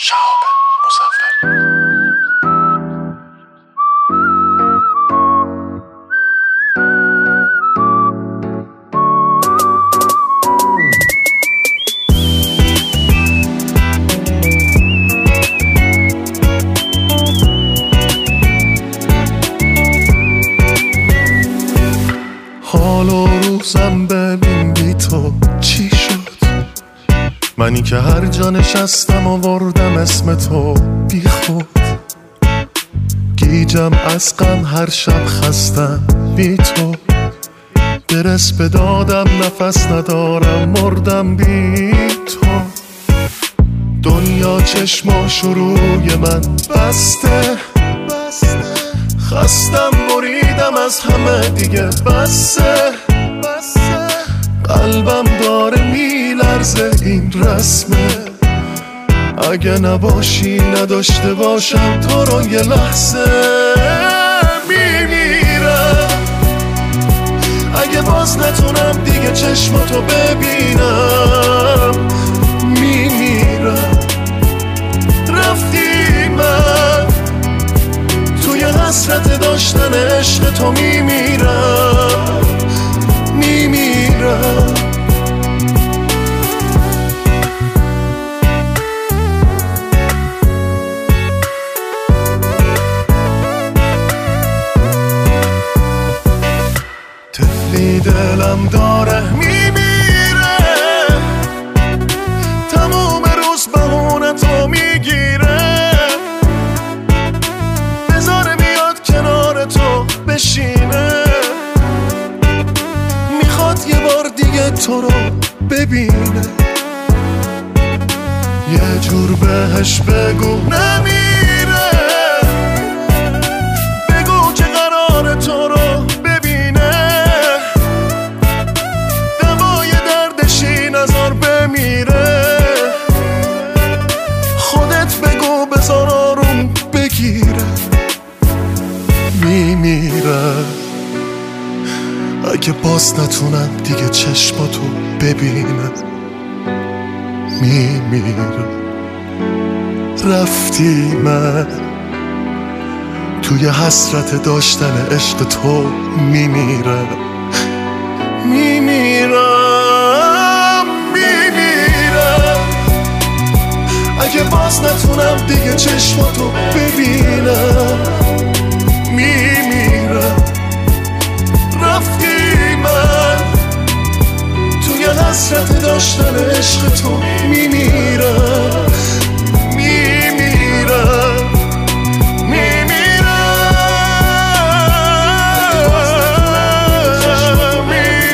شهاب مظفری. حال و روزم ببین بی تو چی شد، منی که هر جا نشستم آوردم اسم تو بی خود. گیجم از غم هر شب خستم بی تو، برس به دادم نفس ندارم مردم بی تو. دنیا چشماش روی من بسته، خستم بریدم از همه دیگه بسه. قلبم داره میلرزه این رسمه، اگه نباشی نداشته باشم تو رو یه لحظه میمیرم. اگه باز نتونم دیگه چشماتو ببینم میمیرم. رفتی من توی حسرت داشتن عشق تو میمیرم میمیرم. طفلی دلم داره میمیره، تموم روز بهونه تو میگیره. بذاره میاد کنار تو بشینه، میخواد یه بار دیگه تو رو ببینه. یه جور بهش بگو نمیره، بگو که قرار تو رو ببینه. دوای دردشی نزار بمیره، خودت بگو بذار آروم بگیره. میمیره اگه باز نتونم دیگه چشماتو ببینم میمیرم. رفتی من توی حسرت داشتن عشق تو میمیرم میمیرم میمیرم. اگه باز نتونم دیگه چشماتو ببینم میمیرم. رفتی من توی حسرت داشتن عشق تو میمیرم میمیرم میمیرم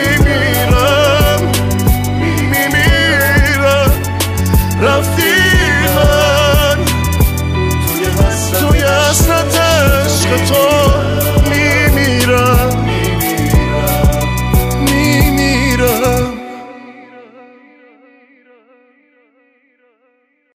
میمیرم. رفتی من توی حسرت عشق تو